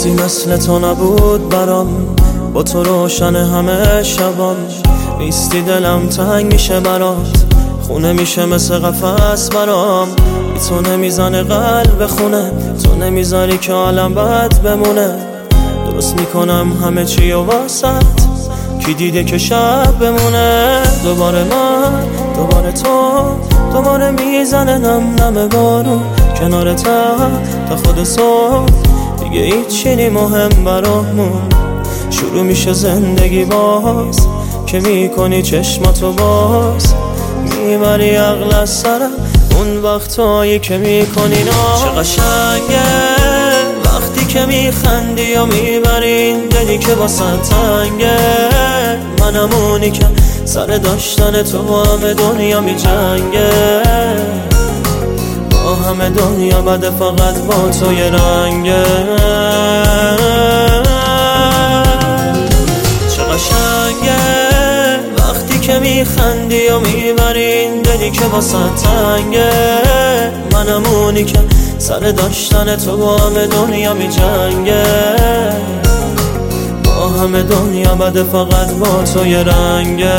روزی مثل تو نبود برام، با تو روشن همه شبام. نیستی دلم تنگ میشه برات، خونه میشه مثل قفس برام. بی تو نمیزنه قلب خونه، تو نمیذاری که عالم بد بمونه. درست میکنم همه چی و واسط، کی دیده که شب بمونه. دوباره من، دوباره تو، دوباره میزنه نم نم بارون کنار تا خود صبح. دیگه هیچی نی مهم برامون، شروع میشه زندگی باز که میکنی چشماتو باز. میبری عقل از سرم اون وقتایی که میکنی ناز. چه قشنگه وقتی که میخندی و میبری دلی که واسه تنگه. منم اونی که سر داشتن تو با همه دنیا میجنگه. با همه دنیا بده فقط با تو یه رنگه. چه قشنگه وقتی که میخندی و میبری دلی که واسه تنگه. منم اونی که سر داشتن تو با همه دنیا میجنگه. با همه دنیا بده فقط با تو یه رنگه.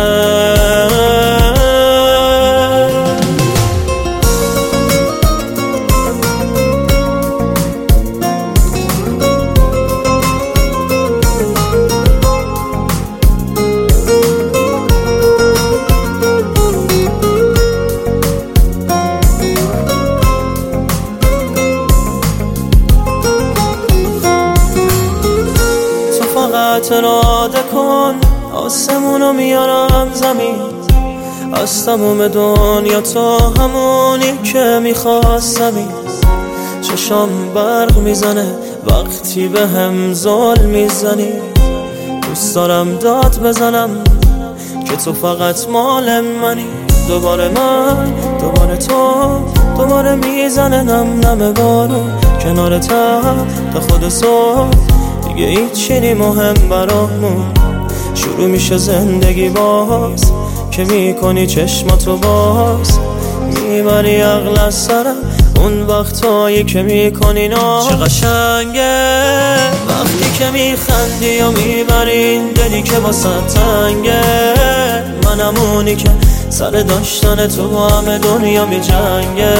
فقط اراده کن آسمونو میارم زمین. از تموم دنیا تو همونی که میخواستمی. چشام برق میزنه وقتی به هم ظلم میزنی. دوست دارم داد بزنم که تو فقط مال منی. دوباره من، دوباره تو، دوباره میزنه نم نم بارون کنار تا خود صبح. دیگه هیچی نی مهم برامون، شروع میشه زندگی باز که میکنی چشماتو باز. میبری عقل از سرم اون وقتایی که میکنی ناز. چه قشنگه وقتی که میخندی و میبری دلی که واسه تنگه. منم اونی که سر داشتن تو با همه دنیا میجنگه.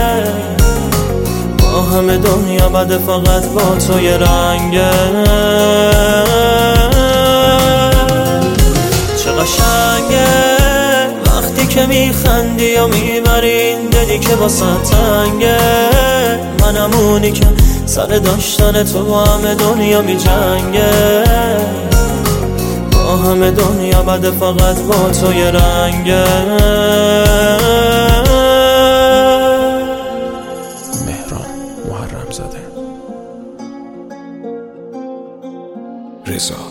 با همه دنیا بده فقط با تو یه رنگه. چه قشنگه وقتی که میخندی و میبری دلی که واسه تنگه. منم اونی که سر داشتن تو با همه دنیا میجنگه. با همه دنیا بده فقط با تو یه رنگه. محرم زاده رضا